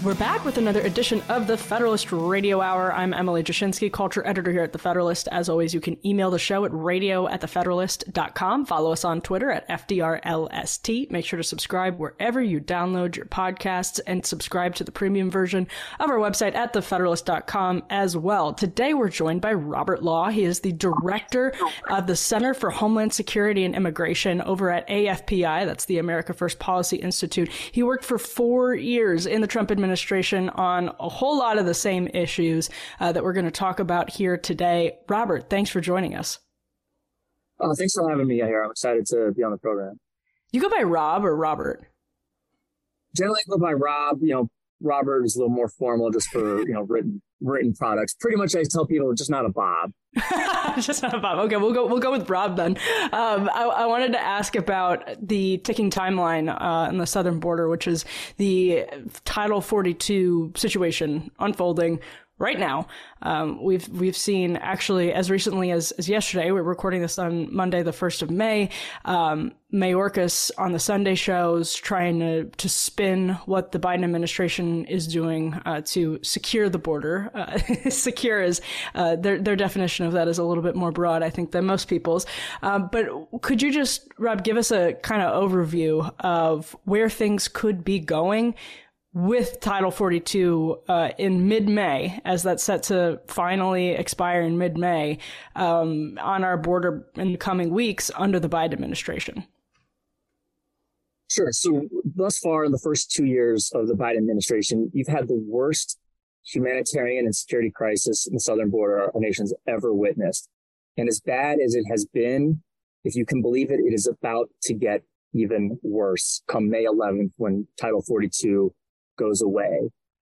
We're back with another edition of the Federalist Radio Hour. I'm Emily Jashinsky, culture editor here at The Federalist. As always, you can email the show at radio@thefederalist.com. Follow us on Twitter at FDRLST. Make sure to subscribe wherever you download your podcasts and subscribe to the premium version of our website at thefederalist.com as well. Today, we're joined by Robert Law. He is the director of the Center for Homeland Security and Immigration over at AFPI. That's the America First Policy Institute. He worked for 4 years in the Trump administration on a whole lot of the same issues that we're going to talk about here today. Robert, thanks for joining us. Thanks for having me here. I'm excited to be on the program. You go by Rob or Robert? Generally, I go by Rob. Robert is a little more formal just for, written products. Pretty much I tell people just not a Bob. Just not a Bob. Okay, we'll go with Rob then. I wanted to ask about the ticking timeline on the southern border, which is the Title 42 situation unfolding right now. We've seen actually as recently as yesterday, we're recording this on Monday, the 1st of May, Mayorkas on the Sunday shows trying to spin what the Biden administration is doing to secure the border. Secure is their definition of that is a little bit more broad, I think, than most people's. But could you just, Rob, give us a kind of overview of where things could be going with Title 42 in mid-May, as that's set to finally expire in mid-May, on our border in the coming weeks under the Biden administration? Sure. So thus far, in the first 2 years of the Biden administration, you've had the worst humanitarian and security crisis in the southern border our nation's ever witnessed. And as bad as it has been, if you can believe it, it is about to get even worse come May 11th when Title 42 goes away.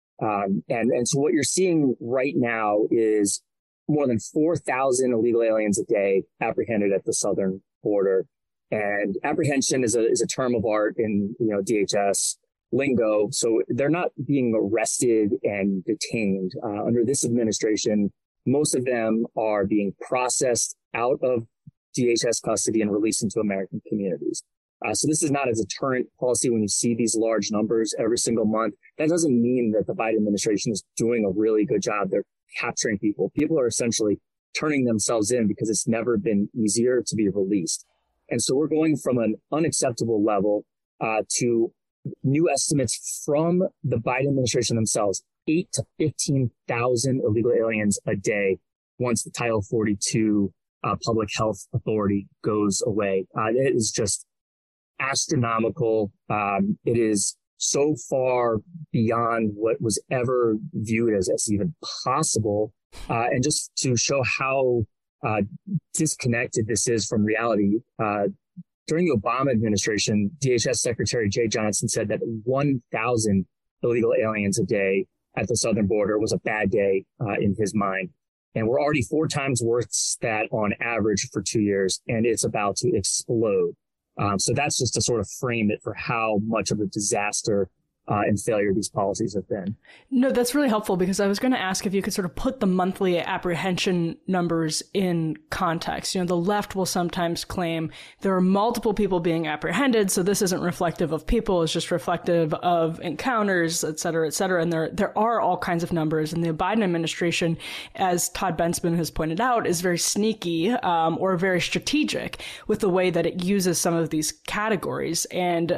And so what you're seeing right now is more than 4,000 illegal aliens a day apprehended at the southern border. And apprehension is a term of art in, DHS lingo. So they're not being arrested and detained. Under this administration, most of them are being processed out of DHS custody and released into American communities. So this is not a deterrent policy when you see these large numbers every single month. That doesn't mean that the Biden administration is doing a really good job. They're capturing people. People are essentially turning themselves in because it's never been easier to be released. And so we're going from an unacceptable level to new estimates from the Biden administration themselves, 8,000 to 15,000 illegal aliens a day once the Title 42 public health authority goes away. It is just astronomical. It is so far beyond what was ever viewed as even possible. And just to show how disconnected this is from reality, during the Obama administration, DHS Secretary Jay Johnson said that 1,000 illegal aliens a day at the southern border was a bad day in his mind. And we're already 4 times worse that on average for 2 years, and it's about to explode. So that's just to sort of frame it for how much of a disaster and failure these policies have been. No, that's really helpful, because I was going to ask if you could sort of put the monthly apprehension numbers in context. The left will sometimes claim there are multiple people being apprehended, so this isn't reflective of people, it's just reflective of encounters, et cetera, et cetera. And there are all kinds of numbers. And the Biden administration, as Todd Bensman has pointed out, is very sneaky or very strategic with the way that it uses some of these categories. And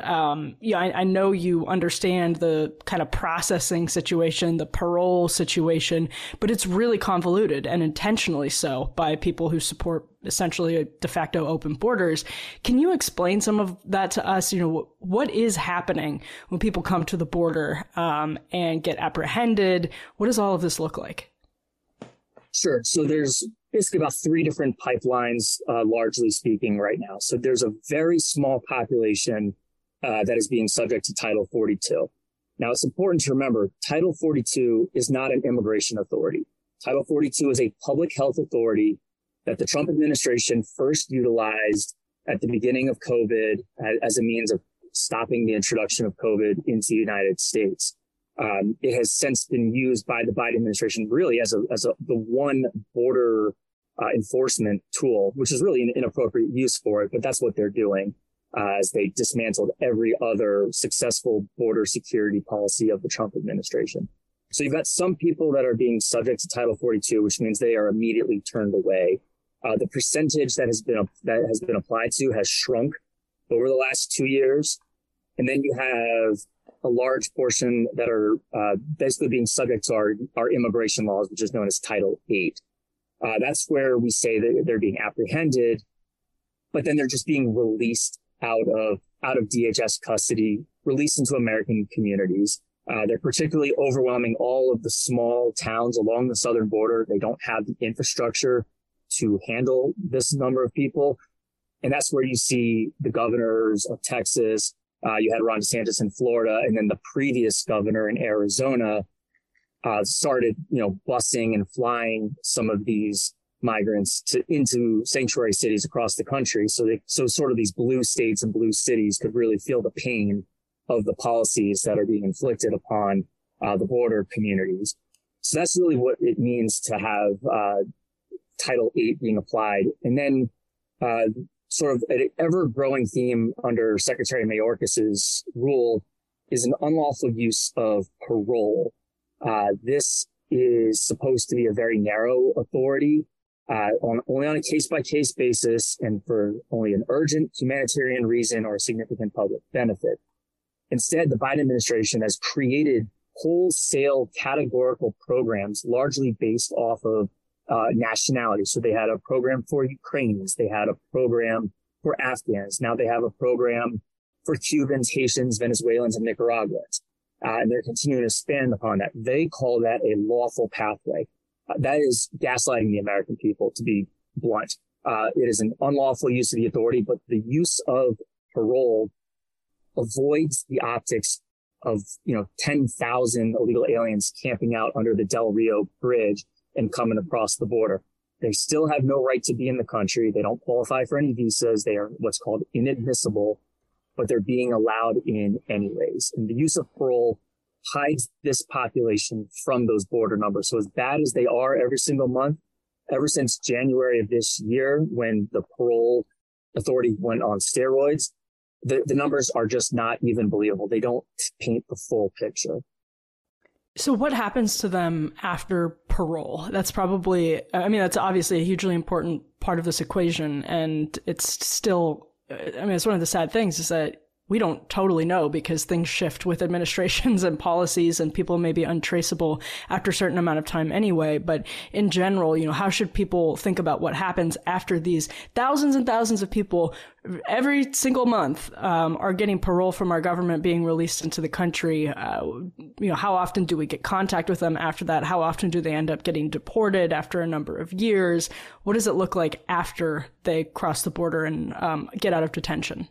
I know you understand the kind of processing situation, the parole situation, but it's really convoluted, and intentionally so, by people who support essentially a de facto open borders. Can you explain some of that to us? What is happening when people come to the border and get apprehended? What does all of this look like? Sure. So there's basically about 3 different pipelines, largely speaking, right now. So there's a very small population that is being subject to Title 42. Now, it's important to remember, Title 42 is not an immigration authority. Title 42 is a public health authority that the Trump administration first utilized at the beginning of COVID as a means of stopping the introduction of COVID into the United States. It has since been used by the Biden administration really as the one border enforcement tool, which is really an inappropriate use for it, but that's what they're doing. as they dismantled every other successful border security policy of the Trump administration. So you've got some people that are being subject to Title 42, which means they are immediately turned away. The percentage that has been applied to has shrunk over the last 2 years. And then you have a large portion that are basically being subject to our immigration laws, which is known as Title 8. That's where we say that they're being apprehended, but then they're just being released out of DHS custody, released into American communities. They're particularly overwhelming all of the small towns along the southern border. They don't have the infrastructure to handle this number of people. And that's where you see the governors of Texas. You had Ron DeSantis in Florida, and then the previous governor in Arizona started, busing and flying some of these migrants into sanctuary cities across the country. So sort of these blue states and blue cities could really feel the pain of the policies that are being inflicted upon the border communities. So that's really what it means to have Title 8 being applied. And then sort of an ever-growing theme under Secretary Mayorkas's rule is an unlawful use of parole. This is supposed to be a very narrow authority, only on a case-by-case basis and for only an urgent humanitarian reason or a significant public benefit. Instead, the Biden administration has created wholesale categorical programs largely based off of nationality. So they had a program for Ukrainians. They had a program for Afghans. Now they have a program for Cubans, Haitians, Venezuelans, and Nicaraguans. And they're continuing to expand upon that. They call that a lawful pathway. That is gaslighting the American people, to be blunt. It is an unlawful use of the authority, but the use of parole avoids the optics of, 10,000 illegal aliens camping out under the Del Rio Bridge and coming across the border. They still have no right to be in the country. They don't qualify for any visas. They are what's called inadmissible, but they're being allowed in anyways. And the use of parole hides this population from those border numbers. So as bad as they are every single month, ever since January of this year, when the parole authority went on steroids, the numbers are just not even believable. They don't paint the full picture. So what happens to them after parole? That's that's obviously a hugely important part of this equation. And it's still, it's one of the sad things is that we don't totally know because things shift with administrations and policies and people may be untraceable after a certain amount of time anyway. But in general, how should people think about what happens after these thousands and thousands of people every single month are getting parole from our government being released into the country? How often do we get contact with them after that? How often do they end up getting deported after a number of years? What does it look like after they cross the border and get out of detention?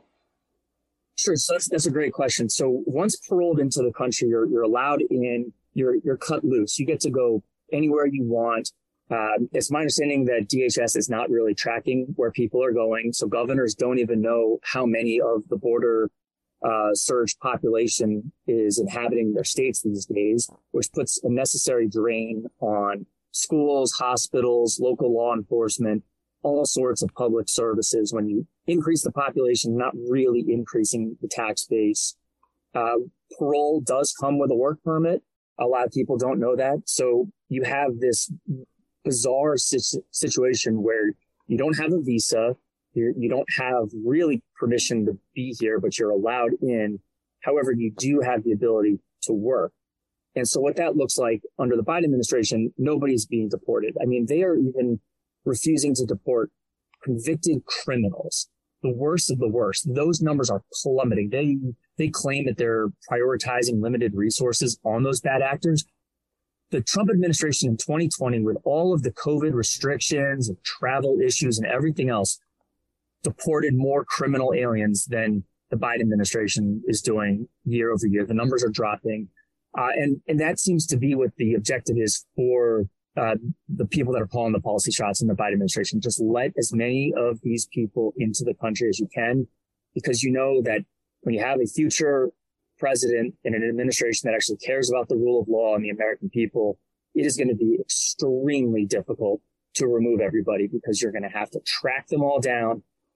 Sure. So that's a great question. So once paroled into the country, you're allowed in, you're cut loose. You get to go anywhere you want. It's my understanding that DHS is not really tracking where people are going. So governors don't even know how many of the border surge population is inhabiting their states these days, which puts a necessary drain on schools, hospitals, local law enforcement, all sorts of public services. When you increase the population, not really increasing the tax base. Parole does come with a work permit. A lot of people don't know that. So you have this bizarre situation where you don't have a visa. You don't have really permission to be here, but you're allowed in. However, you do have the ability to work. And so what that looks like under the Biden administration, nobody's being deported. They are even refusing to deport convicted criminals, the worst of the worst. Those numbers are plummeting. They claim that they're prioritizing limited resources on those bad actors. The Trump administration in 2020, with all of the COVID restrictions and travel issues and everything else, deported more criminal aliens than the Biden administration is doing year over year. The numbers are dropping. And that seems to be what the objective is for the people that are calling the policy shots in the Biden administration. Just let as many of these people into the country as you can, because you know that when you have a future president and an administration that actually cares about the rule of law and the American people, it is going to be extremely difficult to remove everybody because you're going to have to track them all down.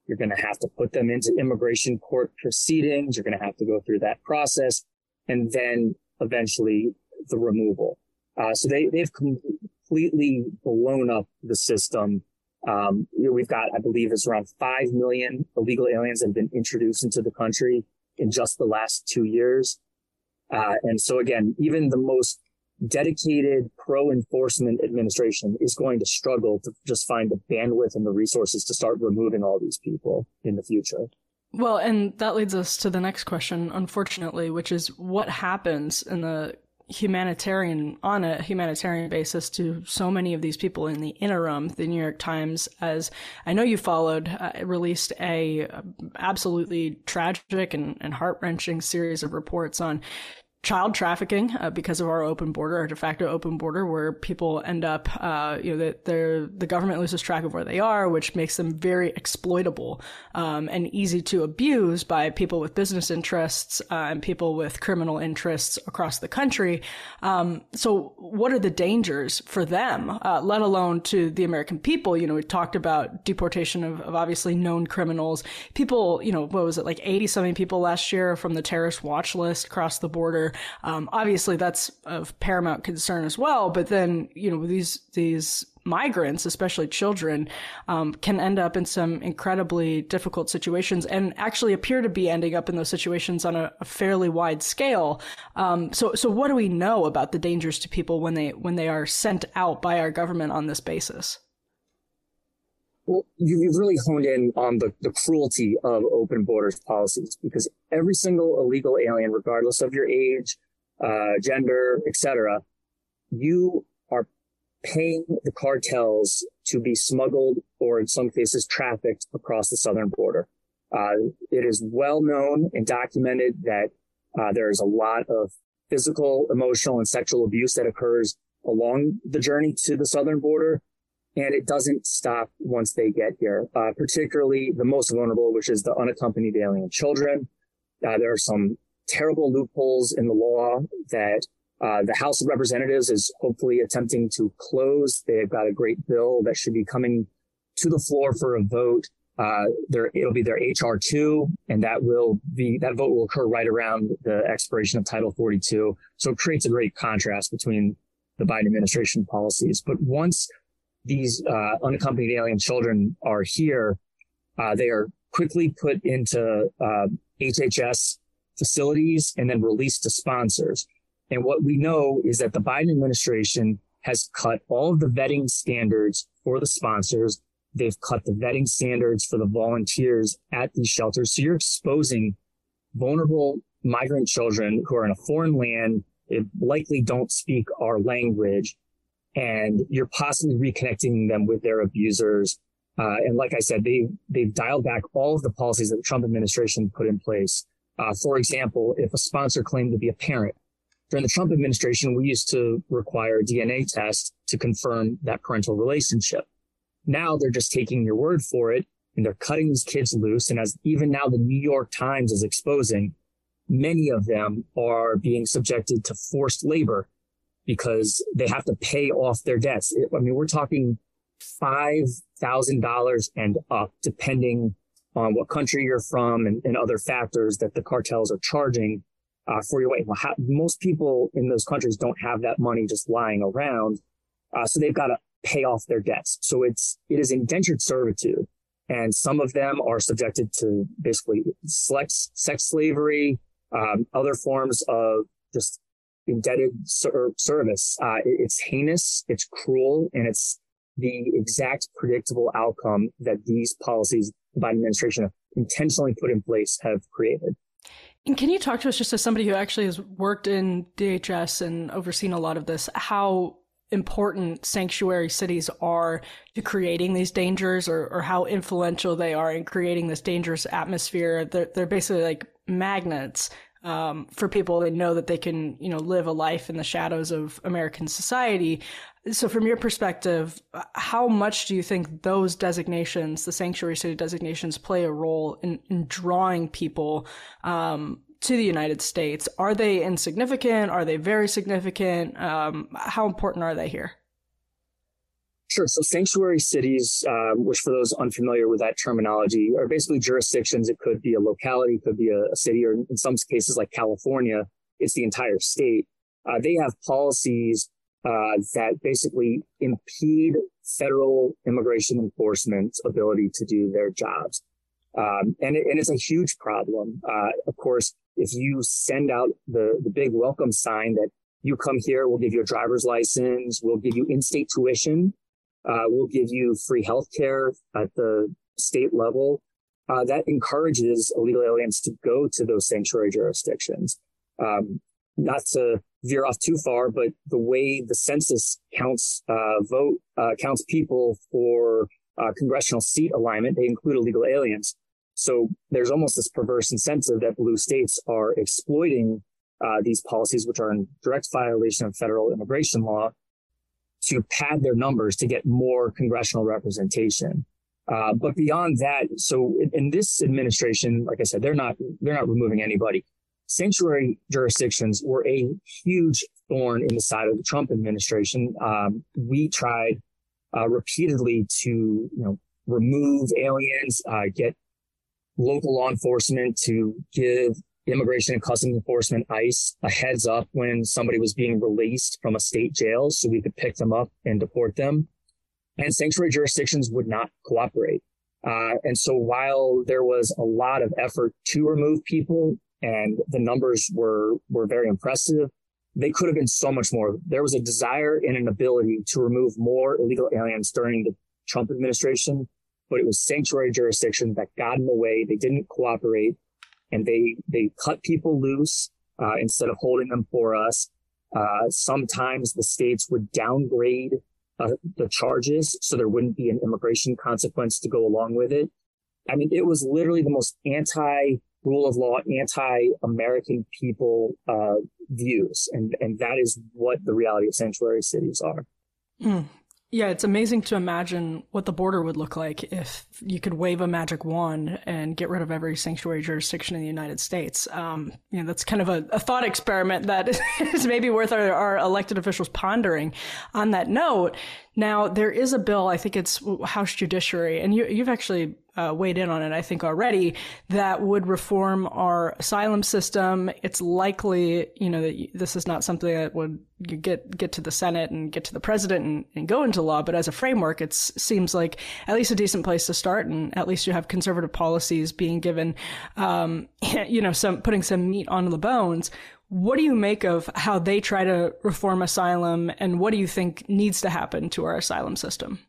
You're going to have to put them into immigration court proceedings. You're going to have to go through that process, and then eventually the removal. So they've completely blown up the system. We've got, I believe it's around 5 million illegal aliens that have been introduced into the country in just the last 2 years. And so again, even the most dedicated pro-enforcement administration is going to struggle to just find the bandwidth and the resources to start removing all these people in the future. Well, and that leads us to the next question, unfortunately, which is what happens on a humanitarian basis to so many of these people in the interim. The New York Times, as I know you followed, released a absolutely tragic and heart-wrenching series of reports on child trafficking because of our open border, our de facto open border, where people end up, the government loses track of where they are, which makes them very exploitable and easy to abuse by people with business interests and people with criminal interests across the country. So what are the dangers for them, let alone to the American people? We talked about deportation of obviously known criminals. People, what was it, like 80-something people last year from the terrorist watch list across the border. Obviously that's of paramount concern as well. But then, these migrants, especially children, can end up in some incredibly difficult situations and actually appear to be ending up in those situations on a fairly wide scale. So what do we know about the dangers to people when they are sent out by our government on this basis? Well, you've really honed in on the cruelty of open borders policies, because every single illegal alien, regardless of your age, gender, etc., you are paying the cartels to be smuggled or in some cases trafficked across the southern border. It is well known and documented that there's a lot of physical, emotional, and sexual abuse that occurs along the journey to the southern border. And it doesn't stop once they get here, particularly the most vulnerable, which is the unaccompanied alien children. There are some terrible loopholes in the law that the House of Representatives is hopefully attempting to close. They've got a great bill that should be coming to the floor for a vote. It'll be their HR 2, and that vote will occur right around the expiration of Title 42. So it creates a great contrast between the Biden administration policies. But once these unaccompanied alien children are here, they are quickly put into HHS facilities and then released to sponsors. And what we know is that the Biden administration has cut all of the vetting standards for the sponsors. They've cut the vetting standards for the volunteers at these shelters. So you're exposing vulnerable migrant children who are in a foreign land. They likely don't speak our language, and you're possibly reconnecting them with their abusers. And like I said, they've dialed back all of the policies that the Trump administration put in place. For example, if a sponsor claimed to be a parent, during the Trump administration, we used to require a DNA test to confirm that parental relationship. Now they're just taking your word for it, and they're cutting these kids loose. And as even now the New York Times is exposing, many of them are being subjected to forced labor because they have to pay off their debts. I mean, we're talking $5,000 and up, depending on what country you're from and other factors that the cartels are charging for your way. Well, most people in those countries don't have that money just lying around, so they've got to pay off their debts. So it is indentured servitude, and some of them are subjected to basically sex slavery, other forms of just indebted service. It's heinous, it's cruel, and it's the exact predictable outcome that these policies the Biden administration have intentionally put in place have created. And can you talk to us, just as somebody who actually has worked in DHS and overseen a lot of this, how important sanctuary cities are to creating these dangers, or how influential they are in creating this dangerous atmosphere? They're basically like magnets for people that know that they can, live a life in the shadows of American society. So from your perspective, how much do you think those designations, the sanctuary city designations, play a role in drawing people to the United States? Are they insignificant? Are they very significant? How important are they here? Sure. So sanctuary cities, which for those unfamiliar with that terminology, are basically jurisdictions. It could be a locality, it could be a city, or in some cases like California, it's the entire state. They have policies that basically impede federal immigration enforcement's ability to do their jobs. And it's a huge problem. Of course, if you send out the big welcome sign that you come here, we'll give you a driver's license, we'll give you in-state tuition, we'll give you free health care at the state level, that encourages illegal aliens to go to those sanctuary jurisdictions. Not to veer off too far, but the way the census counts counts people for congressional seat alignment, they include illegal aliens. So there's almost this perverse incentive that blue states are exploiting these policies, which are in direct violation of federal immigration law, to pad their numbers to get more congressional representation. But beyond that, so in this administration, like I said, they're not removing anybody. Sanctuary jurisdictions were a huge thorn in the side of the Trump administration. We tried repeatedly to, remove aliens, get local law enforcement to give Immigration and Customs Enforcement, ICE, a heads up when somebody was being released from a state jail so we could pick them up and deport them. And sanctuary jurisdictions would not cooperate. And so while there was a lot of effort to remove people and the numbers were very impressive, they could have been so much more. There was a desire and an ability to remove more illegal aliens during the Trump administration, but it was sanctuary jurisdictions that got in the way. They didn't cooperate. And they cut people loose instead of holding them for us. Sometimes the states would downgrade the charges so there wouldn't be an immigration consequence to go along with it. I mean, it was literally the most anti-rule of law, anti-American people views. And that is what the reality of sanctuary cities are. Mm. Yeah, it's amazing to imagine what the border would look like if you could wave a magic wand and get rid of every sanctuary jurisdiction in the United States. That's kind of a thought experiment that is maybe worth our elected officials pondering. On that note, now there is a bill, I think it's House Judiciary, and you've actually weighed in on it, I think, already, that would reform our asylum system. It's likely, that this is not something that would get to the Senate and get to the president and go into law, but as a framework, it seems like at least a decent place to start, and at least you have conservative policies being given, putting some meat on the bones. What do you make of how they try to reform asylum, and what do you think needs to happen to our asylum system?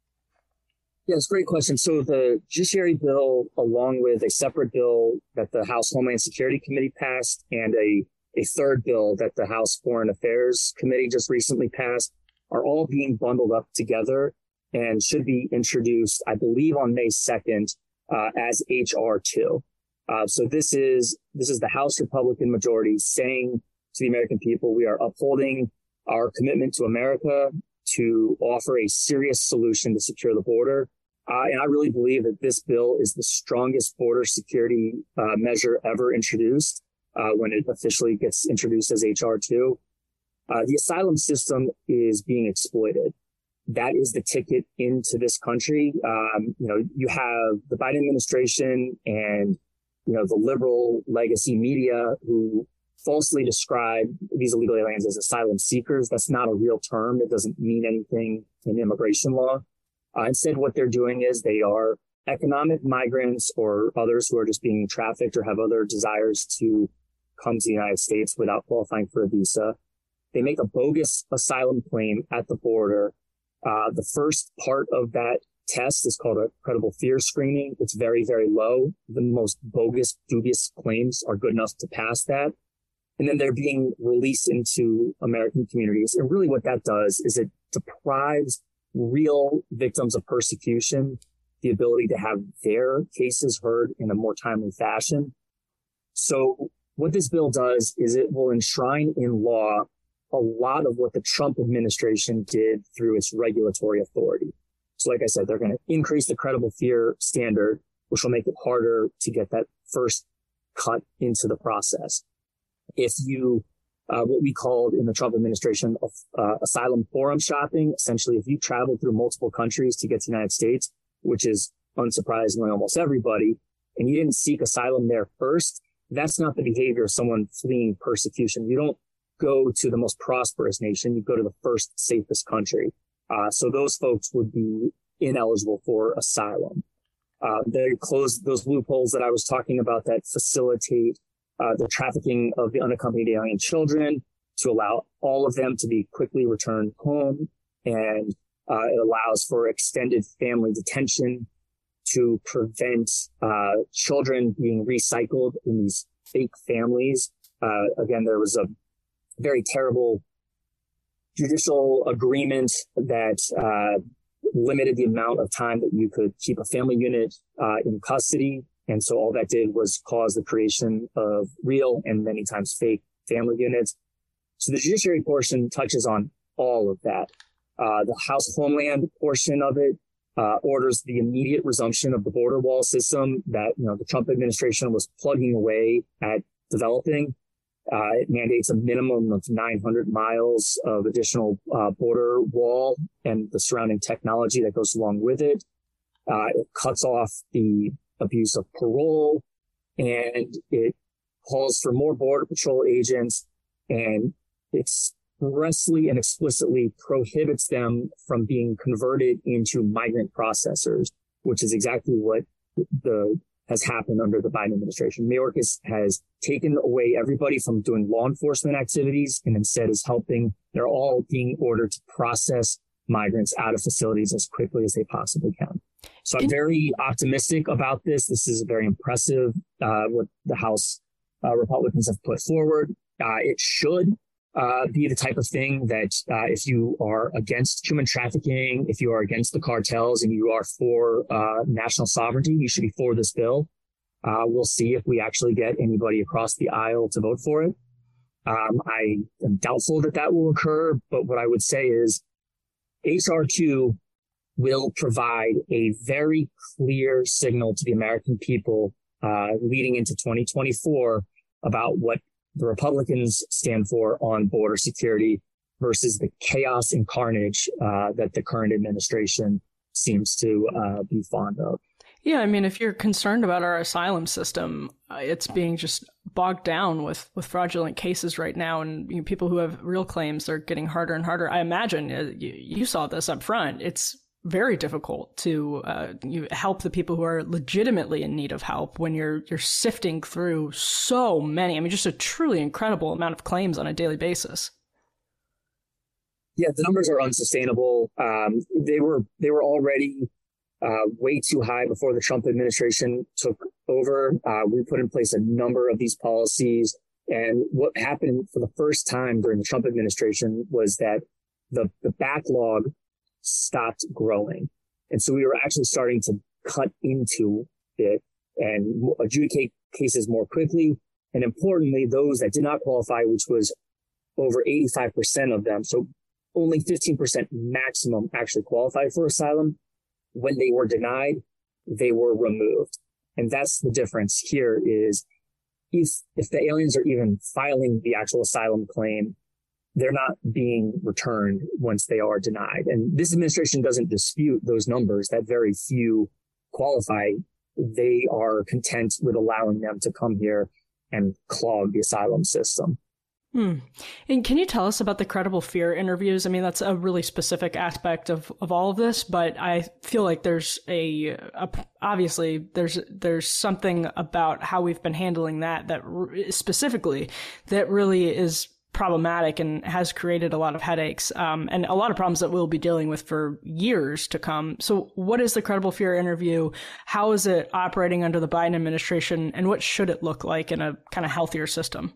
Yeah, it's a great question. So the judiciary bill, along with a separate bill that the House Homeland Security Committee passed and a third bill that the House Foreign Affairs Committee just recently passed, are all being bundled up together and should be introduced, I believe, on May 2nd as H.R. 2. So this is the House Republican majority saying to the American people, we are upholding our commitment to America to offer a serious solution to secure the border. And I really believe that this bill is the strongest border security measure ever introduced when it officially gets introduced as H.R. 2. The asylum system is being exploited. That is the ticket into this country. You have the Biden administration and, the liberal legacy media who falsely describe these illegal aliens as asylum seekers. That's not a real term. It doesn't mean anything in immigration law. Instead, what they're doing is they are economic migrants or others who are just being trafficked or have other desires to come to the United States without qualifying for a visa. They make a bogus asylum claim at the border. The first part of that test is called a credible fear screening. It's very, very low. The most bogus, dubious claims are good enough to pass that. And then they're being released into American communities. And really what that does is it deprives real victims of persecution the ability to have their cases heard in a more timely fashion. So what this bill does is it will enshrine in law a lot of what the Trump administration did through its regulatory authority. So like I said, they're going to increase the credible fear standard, which will make it harder to get that first cut into the process. If you what we called in the Trump administration asylum forum shopping. Essentially, if you travel through multiple countries to get to the United States, which is unsurprisingly almost everybody, and you didn't seek asylum there first, that's not the behavior of someone fleeing persecution. You don't go to the most prosperous nation. You go to the first safest country. So those folks would be ineligible for asylum. They closed those loopholes that I was talking about that facilitate the trafficking of the unaccompanied alien children to allow all of them to be quickly returned home. And it allows for extended family detention to prevent children being recycled in these fake families. Again, there was a very terrible judicial agreement that limited the amount of time that you could keep a family unit in custody. And so all that did was cause the creation of real and many times fake family units. So the judiciary portion touches on all of that. The House Homeland portion of it orders the immediate resumption of the border wall system that the Trump administration was plugging away at developing. It mandates a minimum of 900 miles of additional border wall and the surrounding technology that goes along with it. It cuts off the abuse of parole, and it calls for more Border Patrol agents and expressly and explicitly prohibits them from being converted into migrant processors, which is exactly what has happened under the Biden administration. Mayorkas has taken away everybody from doing law enforcement activities and instead is helping. They're all being ordered to process migrants out of facilities as quickly as they possibly can. So I'm very optimistic about this. This is very impressive, what the House Republicans have put forward. It should be the type of thing that if you are against human trafficking, if you are against the cartels and you are for national sovereignty, you should be for this bill. We'll see if we actually get anybody across the aisle to vote for it. I am doubtful that will occur, but what I would say is H.R. 2 will provide a very clear signal to the American people leading into 2024 about what the Republicans stand for on border security versus the chaos and carnage that the current administration seems to be fond of. Yeah, I mean, if you're concerned about our asylum system, it's being just bogged down with fraudulent cases right now, and people who have real claims are getting harder and harder. I imagine you saw this up front. It's very difficult to help the people who are legitimately in need of help when you're sifting through so many. I mean, just a truly incredible amount of claims on a daily basis. Yeah, the numbers are unsustainable. They were already way too high before the Trump administration took over. We put in place a number of these policies. And what happened for the first time during the Trump administration was that the backlog stopped growing. And so we were actually starting to cut into it and adjudicate cases more quickly. And importantly, those that did not qualify, which was over 85% of them. So only 15% maximum actually qualified for asylum. When they were denied, they were removed. And that's the difference here is if the aliens are even filing the actual asylum claim, they're not being returned once they are denied. And this administration doesn't dispute those numbers, that very few qualify. They are content with allowing them to come here and clog the asylum system. And can you tell us about the credible fear interviews? I mean, that's a really specific aspect of all of this, but I feel like there's obviously there's something about how we've been handling that specifically that really is problematic and has created a lot of headaches and a lot of problems that we'll be dealing with for years to come. So what is the credible fear interview? How is it operating under the Biden administration? And what should it look like in a kind of healthier system?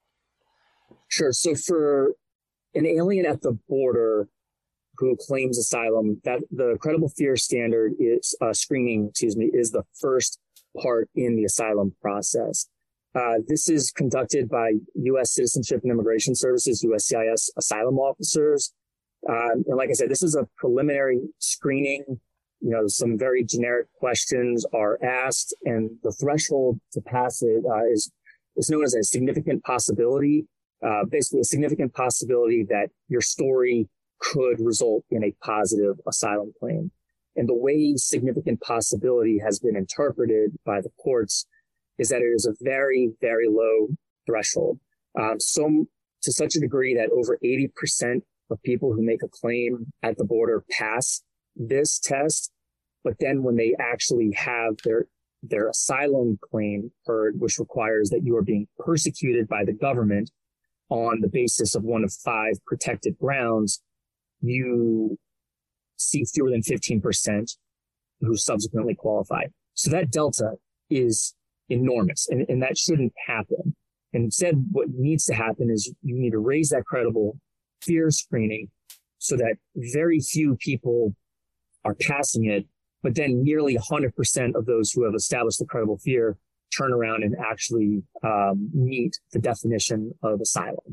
Sure. So for an alien at the border who claims asylum, that the credible fear standard is screening, is the first part in the asylum process. This is conducted by U.S. Citizenship and Immigration Services, USCIS asylum officers. And like I said, this is a preliminary screening. Some very generic questions are asked, and the threshold to pass it is known as a significant possibility. basically a significant possibility that your story could result in a positive asylum claim. And the way significant possibility has been interpreted by the courts is that it is a very, very low threshold. To such a degree that over 80% of people who make a claim at the border pass this test. But then when they actually have their asylum claim heard, which requires that you are being persecuted by the government on the basis of one of 5 protected grounds, you see fewer than 15% who subsequently qualify. So that delta is enormous, and that shouldn't happen. And instead, what needs to happen is you need to raise that credible fear screening so that very few people are passing it, but then nearly 100% of those who have established the credible fear turn around and actually meet the definition of asylum.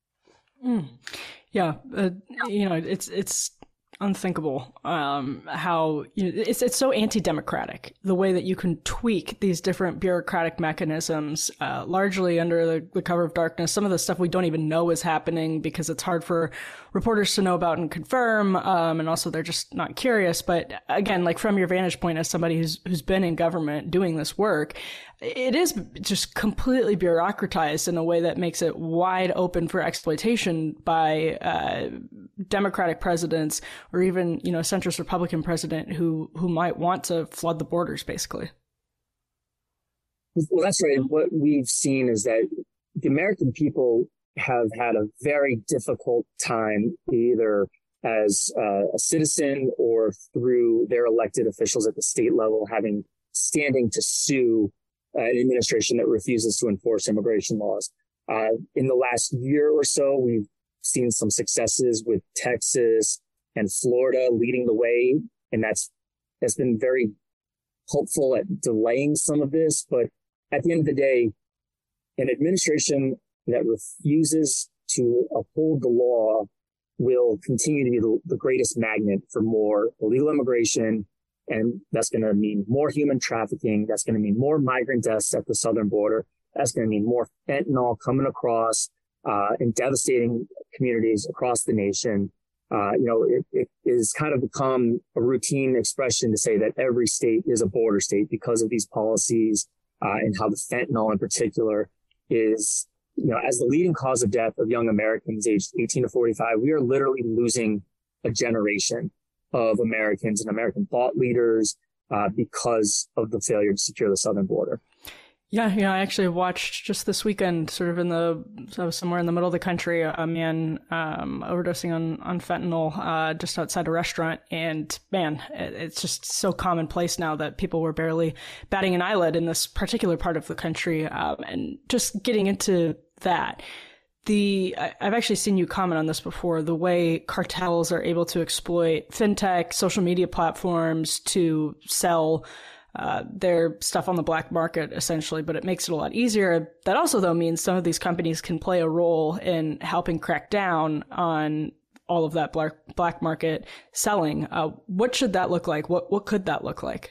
Yeah, it's unthinkable how it's so anti-democratic, the way that you can tweak these different bureaucratic mechanisms largely under the cover of darkness. Some of the stuff we don't even know is happening because it's hard for reporters to know about and confirm, and also they're just not curious. But again, like from your vantage point as somebody who's been in government doing this work, it is just completely bureaucratized in a way that makes it wide open for exploitation by Democratic presidents or even, centrist Republican president who might want to flood the borders, basically. Well, that's right. What we've seen is that the American people have had a very difficult time, either as a citizen or through their elected officials at the state level, standing to sue an administration that refuses to enforce immigration laws. In the last year or so, we've seen some successes with Texas and Florida leading the way, and that's been very hopeful at delaying some of this. But at the end of the day, an administration that refuses to uphold the law will continue to be the greatest magnet for more illegal immigration. And that's going to mean more human trafficking. That's going to mean more migrant deaths at the southern border. That's going to mean more fentanyl coming across and devastating communities across the nation. It is kind of become a routine expression to say that every state is a border state because of these policies and how the fentanyl in particular is, as the leading cause of death of young Americans aged 18 to 45, we are literally losing a generation of Americans and American thought leaders because of the failure to secure the southern border. Yeah, I actually watched just this weekend, sort of somewhere in the middle of the country, a man overdosing on fentanyl just outside a restaurant. And man, it's just so commonplace now that people were barely batting an eyelid in this particular part of the country. And just getting into that, I've actually seen you comment on this before, the way cartels are able to exploit fintech, social media platforms to sell their stuff on the black market, essentially, but it makes it a lot easier. That also, though, means some of these companies can play a role in helping crack down on all of that black market selling. What should that look like? What could that look like?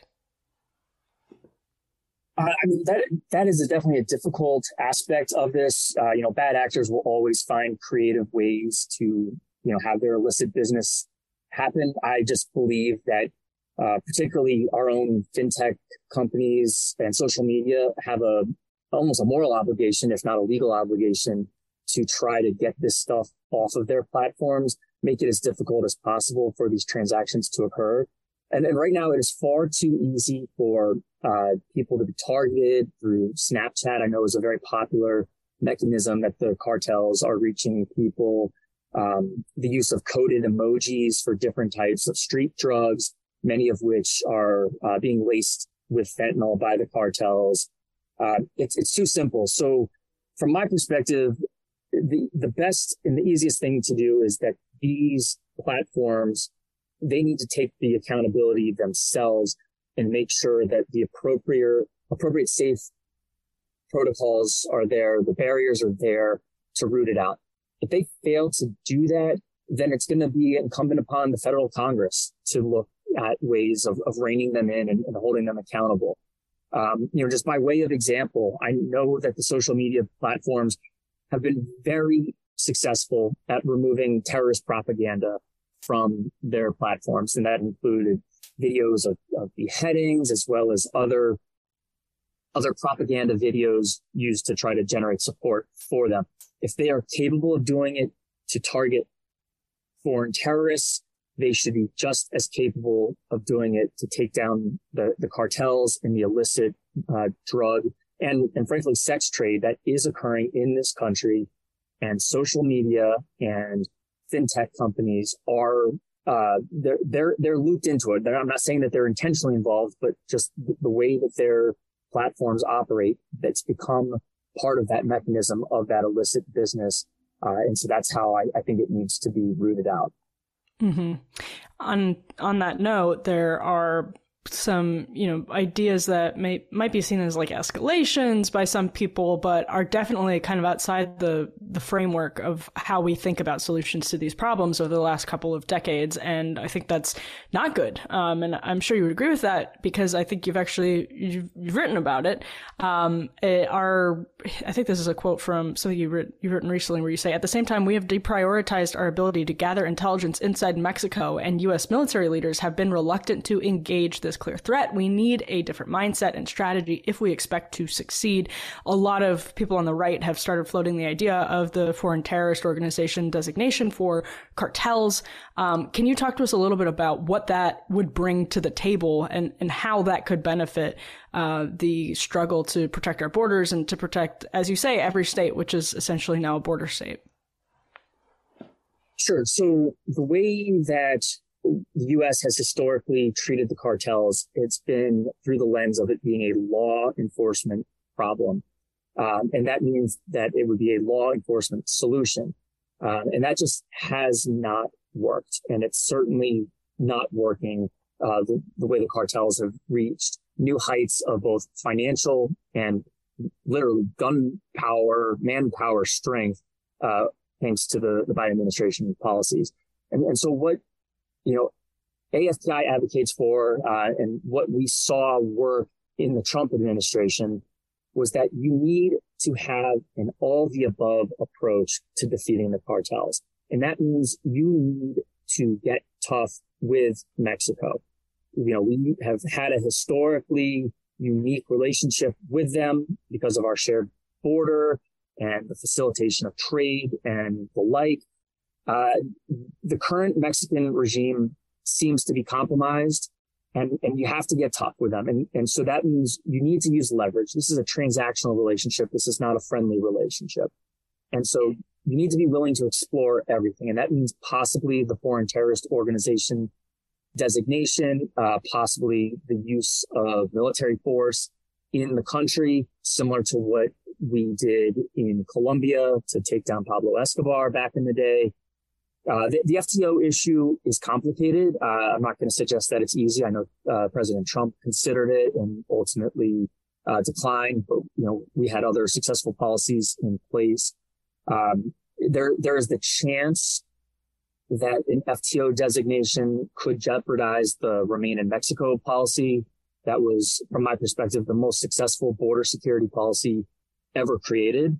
That is definitely a difficult aspect of this. Bad actors will always find creative ways to, have their illicit business happen. I just believe that particularly our own fintech companies and social media have almost a moral obligation, if not a legal obligation, to try to get this stuff off of their platforms, make it as difficult as possible for these transactions to occur. And right now it is far too easy for people to be targeted through Snapchat. I know is a very popular mechanism that the cartels are reaching people. The use of coded emojis for different types of street drugs, many of which are being laced with fentanyl by the cartels. It's too simple. So from my perspective, the best and the easiest thing to do is that these platforms, they need to take the accountability themselves and make sure that the appropriate safe protocols are there, the barriers are there to root it out. If they fail to do that, then it's going to be incumbent upon the federal Congress to look at ways of reining them in and holding them accountable. Just by way of example, I know that the social media platforms have been very successful at removing terrorist propaganda from their platforms. And that included videos of beheadings as well as other propaganda videos used to try to generate support for them. If they are capable of doing it to target foreign terrorists, they should be just as capable of doing it to take down the cartels and the illicit drug and frankly sex trade that is occurring in this country. And social media and fintech companies are they're looped into it. I'm not saying that they're intentionally involved, but just the way that their platforms operate, that's become part of that mechanism of that illicit business. And so that's how I think it needs to be rooted out. Mm-hmm. On that note, there are some, ideas that might be seen as like escalations by some people, but are definitely kind of outside the framework of how we think about solutions to these problems over the last couple of decades. And I think that's not good. And I'm sure you would agree with that because I think you've written about it. I think this is a quote from something you've written recently where you say, at the same time, we have deprioritized our ability to gather intelligence inside Mexico, and U.S. military leaders have been reluctant to engage this clear threat. We need a different mindset and strategy if we expect to succeed. A lot of people on the right have started floating the idea of the foreign terrorist organization designation for cartels. Can you talk to us a little bit about what that would bring to the table and how that could benefit the struggle to protect our borders and to protect, as you say, every state, which is essentially now a border state? Sure. So the way that the U.S. has historically treated the cartels, it's been through the lens of it being a law enforcement problem. And that means that it would be a law enforcement solution. And that just has not worked. And it's certainly not working the way the cartels have reached new heights of both financial and literally gun power, manpower strength, thanks to the Biden administration policies. And so what, AFPI advocates for, and what we saw work in the Trump administration was that you need to have an all the above approach to defeating the cartels. And that means you need to get tough with Mexico. We have had a historically unique relationship with them because of our shared border and the facilitation of trade and the like. The current Mexican regime seems to be compromised, and you have to get tough with them. And so that means you need to use leverage. This is a transactional relationship. This is not a friendly relationship. And so you need to be willing to explore everything. And that means possibly the foreign terrorist organization designation, possibly the use of military force in the country, similar to what we did in Colombia to take down Pablo Escobar back in the day. The FTO issue is complicated. I'm not going to suggest that it's easy. I know President Trump considered it and ultimately declined, but we had other successful policies in place. There is the chance that an FTO designation could jeopardize the Remain in Mexico policy. That was, from my perspective, the most successful border security policy ever created.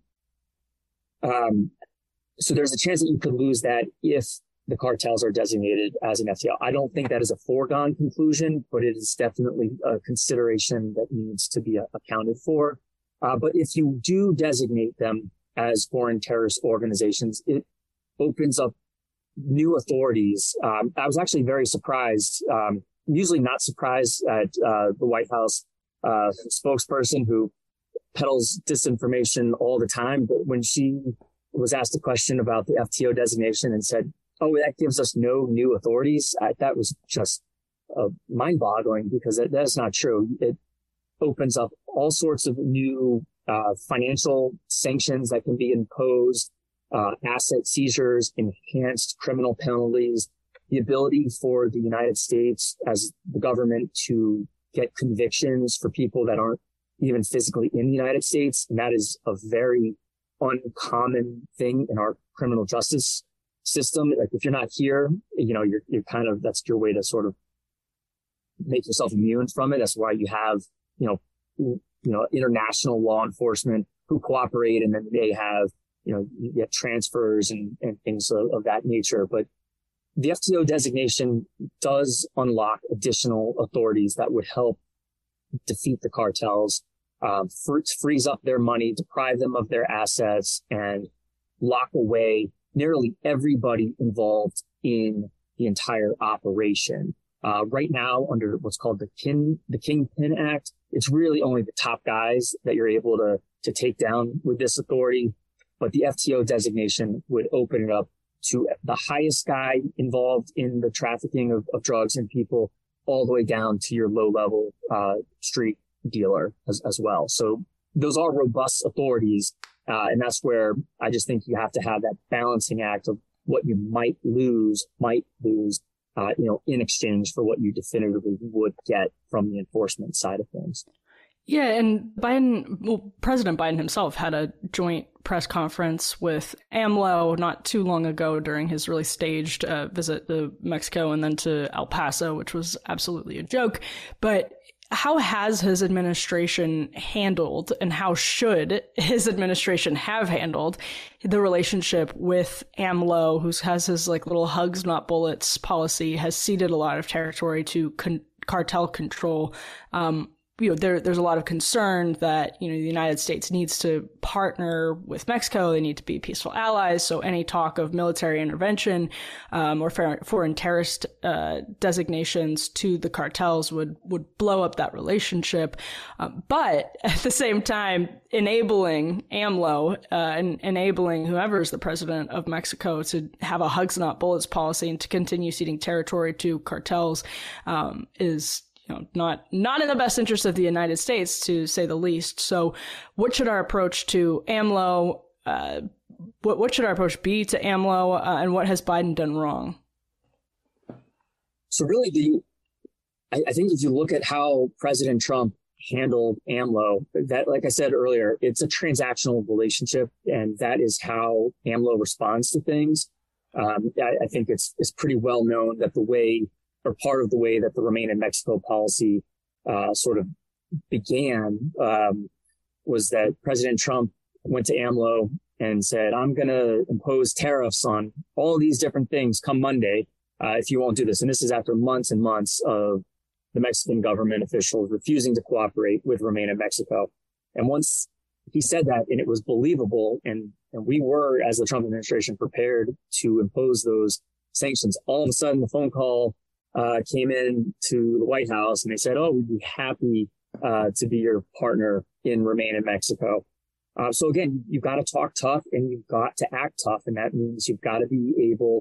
So there's a chance that you could lose that if the cartels are designated as an FTO. I don't think that is a foregone conclusion, but it is definitely a consideration that needs to be accounted for. But if you do designate them as foreign terrorist organizations, it opens up new authorities. I was actually very surprised, usually not surprised at the White House spokesperson who peddles disinformation all the time. But when she was asked a question about the FTO designation and said, "Oh, that gives us no new authorities," that was just mind-boggling, because that is not true. It opens up all sorts of new financial sanctions that can be imposed, asset seizures, enhanced criminal penalties, the ability for the United States as the government to get convictions for people that aren't even physically in the United States. And that is a very uncommon thing in our criminal justice system. Like, if you're not here, you're kind of, that's your way to sort of make yourself immune from it. That's why you have, international law enforcement who cooperate, and then they have, you get transfers and things of that nature. But the FTO designation does unlock additional authorities that would help defeat the cartels, freeze up their money, deprive them of their assets, and lock away nearly everybody involved in the entire operation. Right now, under what's called the Kingpin Act, it's really only the top guys that you're able to take down with this authority. But the FTO designation would open it up to the highest guy involved in the trafficking of drugs and people, all the way down to your low-level street dealer as well. So those are robust authorities, and that's where I just think you have to have that balancing act of what you might lose, in exchange for what you definitively would get from the enforcement side of things. Yeah, and President Biden himself had a joint press conference with AMLO not too long ago during his really staged visit to Mexico and then to El Paso, which was absolutely a joke. But how has his administration handled, and how should his administration have handled, the relationship with AMLO, who has his little hugs, not bullets policy, has ceded a lot of territory to cartel control? There's a lot of concern that, the United States needs to partner with Mexico. They need to be peaceful allies. So any talk of military intervention or foreign terrorist designations to the cartels would blow up that relationship. But at the same time, enabling AMLO and enabling whoever is the president of Mexico to have a hugs not bullets policy and to continue ceding territory to cartels is not in the best interest of the United States, to say the least. So what should our approach to AMLO, what should our approach be to AMLO, and what has Biden done wrong? So really, I think if you look at how President Trump handled AMLO, that, like I said earlier, it's a transactional relationship, and that is how AMLO responds to things. I think it's pretty well known that part of the way that the Remain in Mexico policy sort of began was that President Trump went to AMLO and said, I'm going to impose tariffs on all these different things come Monday if you won't do this. And this is after months and months of the Mexican government officials refusing to cooperate with Remain in Mexico. And once he said that, and it was believable, and we were, as the Trump administration, prepared to impose those sanctions, all of a sudden the phone call came in to the White House and they said, we'd be happy to be your partner in Remain in Mexico. So again, you've got to talk tough and you've got to act tough. And that means you've got to be able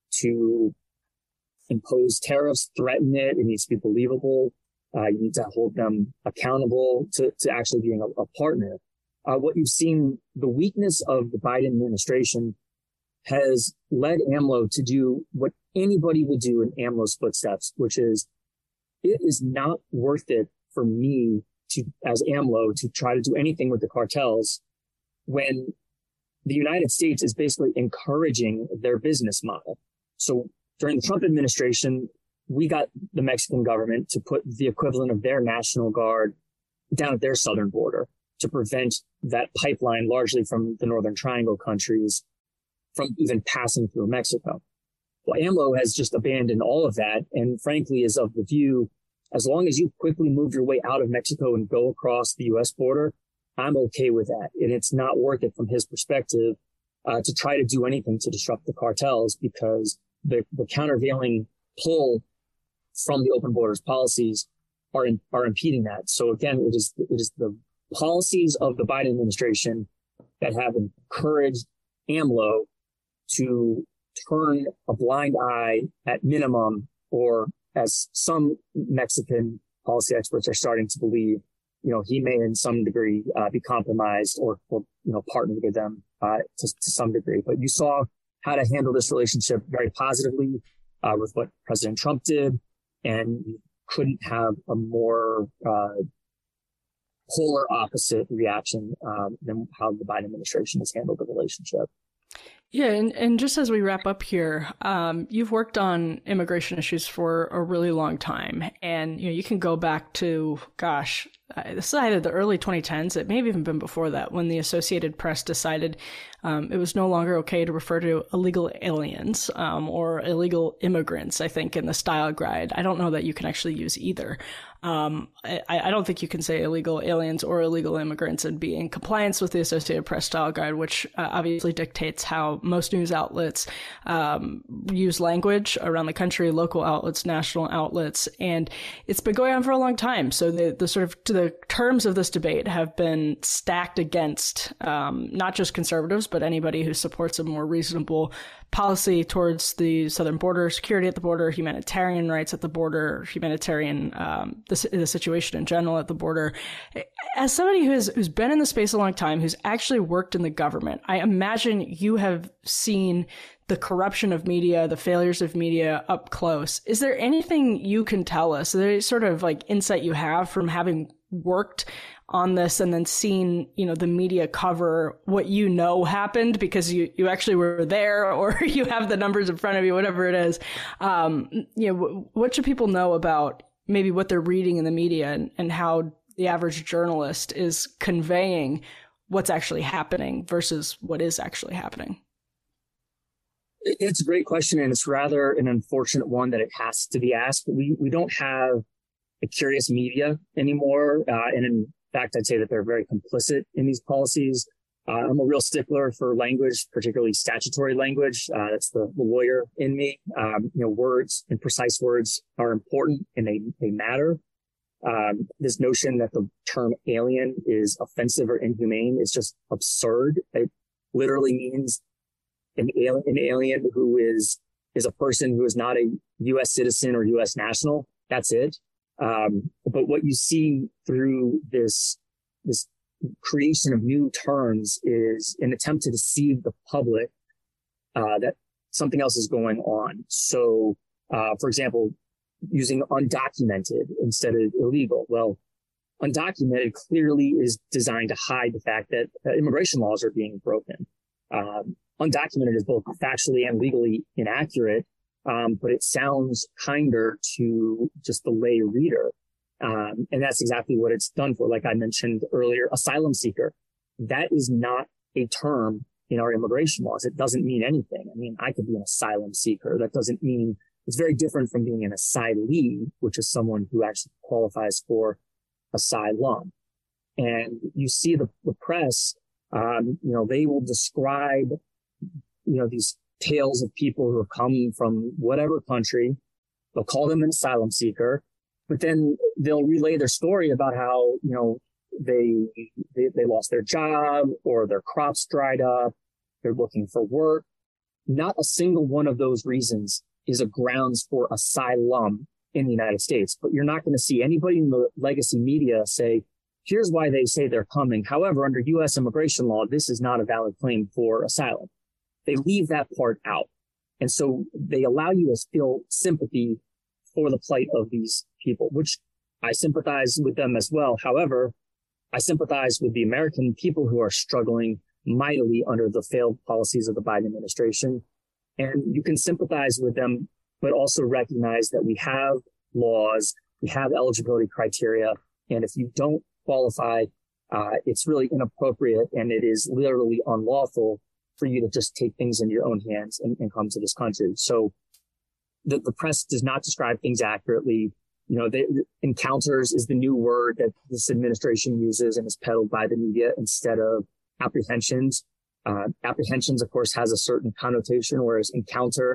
to impose tariffs, threaten it. It needs to be believable. You need to hold them accountable to actually being a partner. What you've seen, the weakness of the Biden administration has led AMLO to do what anybody would do in AMLO's footsteps, which is, it is not worth it for me as AMLO, to try to do anything with the cartels when the United States is basically encouraging their business model. So during the Trump administration, we got the Mexican government to put the equivalent of their National Guard down at their southern border to prevent that pipeline, largely from the Northern Triangle countries, from even passing through Mexico. Well, AMLO has just abandoned all of that, and frankly is of the view, as long as you quickly move your way out of Mexico and go across the U.S. border, I'm okay with that. And it's not worth it from his perspective to try to do anything to disrupt the cartels, because the countervailing pull from the open borders policies are impeding that. So again, it is the policies of the Biden administration that have encouraged AMLO to turn a blind eye at minimum, or as some Mexican policy experts are starting to believe, he may in some degree be compromised or partner with them to some degree. But you saw how to handle this relationship very positively with what President Trump did, and you couldn't have a more polar opposite reaction than how the Biden administration has handled the relationship. Yeah, and just as we wrap up here, you've worked on immigration issues for a really long time, and you can go back to, gosh, this is either the early 2010s, it may have even been before that, when the Associated Press decided it was no longer okay to refer to illegal aliens or illegal immigrants, I think, in the style guide. I don't know that you can actually use either. I don't think you can say illegal aliens or illegal immigrants and be in compliance with the Associated Press style guide, which obviously dictates how most news outlets use language around the country, local outlets, national outlets, and it's been going on for a long time. So the sort of the terms of this debate have been stacked against not just conservatives, but anybody who supports a more reasonable policy towards the southern border, security at the border, humanitarian rights at the border, humanitarian the situation in general at the border. As somebody who's been in the space a long time, who's actually worked in the government, I imagine you have seen the corruption of media, the failures of media up close. Is there anything you can tell us? Is there any sort of like insight you have from having worked on this and then seen, the media cover what happened because you actually were there, or you have the numbers in front of you, whatever it is. What should people know about maybe what they're reading in the media and how the average journalist is conveying what's actually happening versus what is actually happening? It's a great question, and it's rather an unfortunate one that it has to be asked. We don't have a curious media anymore, and in fact, I'd say that they're very complicit in these policies. I'm a real stickler for language, particularly statutory language. That's the lawyer in me. Words and precise words are important, and they matter. This notion that the term alien is offensive or inhumane is just absurd. It literally means an alien who is a person who is not a U.S. citizen or U.S. national. That's it. But what you see through this creation of new terms is an attempt to deceive the public that something else is going on. So, for example, using undocumented instead of illegal. Well, undocumented clearly is designed to hide the fact that immigration laws are being broken. Undocumented is both factually and legally inaccurate, but it sounds kinder to just the lay reader. And that's exactly what it's done for. Like I mentioned earlier, asylum seeker. That is not a term in our immigration laws. It doesn't mean anything. I mean, I could be an asylum seeker. That doesn't mean, it's very different from being an asylee, which is someone who actually qualifies for asylum. And you see the press, they will describe, these tales of people who have come from whatever country. They'll call them an asylum seeker, but then they'll relay their story about how, they lost their job or their crops dried up. They're looking for work. Not a single one of those reasons is a grounds for asylum in the United States, but you're not going to see anybody in the legacy media say, here's why they say they're coming. However, under U.S. immigration law, this is not a valid claim for asylum. They leave that part out. And so they allow you to feel sympathy for the plight of these people, which I sympathize with them as well. However, I sympathize with the American people who are struggling mightily under the failed policies of the Biden administration. And you can sympathize with them, but also recognize that we have laws, we have eligibility criteria. And if you don't qualify, it's really inappropriate, and it is literally unlawful for you to just take things into your own hands and come to this country. So the press does not describe things accurately. Encounters is the new word that this administration uses and is peddled by the media instead of apprehensions. Apprehensions, of course, has a certain connotation, whereas encounter,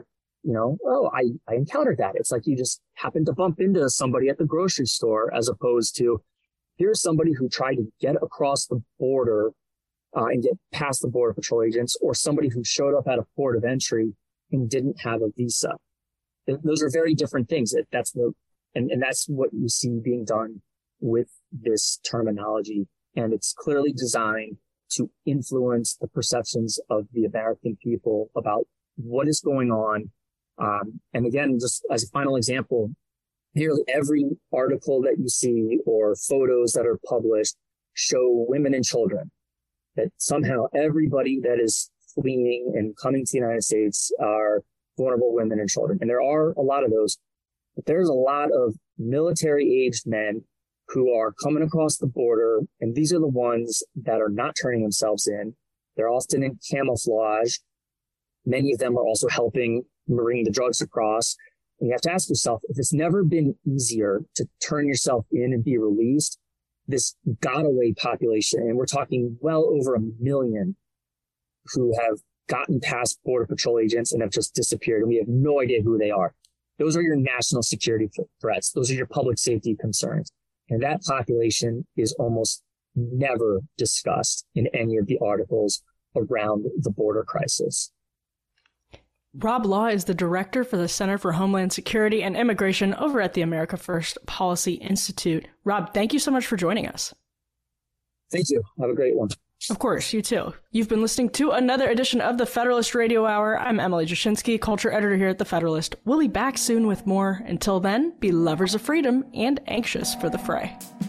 I encountered that. It's like you just happened to bump into somebody at the grocery store, as opposed to here's somebody who tried to get across the border and get past the Border Patrol agents, or somebody who showed up at a port of entry and didn't have a visa. Those are very different things. That's what you see being done with this terminology. And it's clearly designed to influence the perceptions of the American people about what is going on. And again, just as a final example, nearly every article that you see or photos that are published show women and children. That somehow everybody that is fleeing and coming to the United States are vulnerable women and children. And there are a lot of those, but there's a lot of military-aged men who are coming across the border, and these are the ones that are not turning themselves in. They're often in camouflage. Many of them are also helping bring the drugs across. And you have to ask yourself, if it's never been easier to turn yourself in and be released, this got-away population, and we're talking well over 1 million who have gotten past Border Patrol agents and have just disappeared, and we have no idea who they are. Those are your national security threats. Those are your public safety concerns. And that population is almost never discussed in any of the articles around the border crisis. Rob Law is the director for the Center for Homeland Security and Immigration over at the America First Policy Institute. Rob, thank you so much for joining us. Thank you. Have a great one. Of course, you too. You've been listening to another edition of the Federalist Radio Hour. I'm Emily Jashinsky, culture editor here at the Federalist. We'll be back soon with more. Until then, be lovers of freedom and anxious for the fray.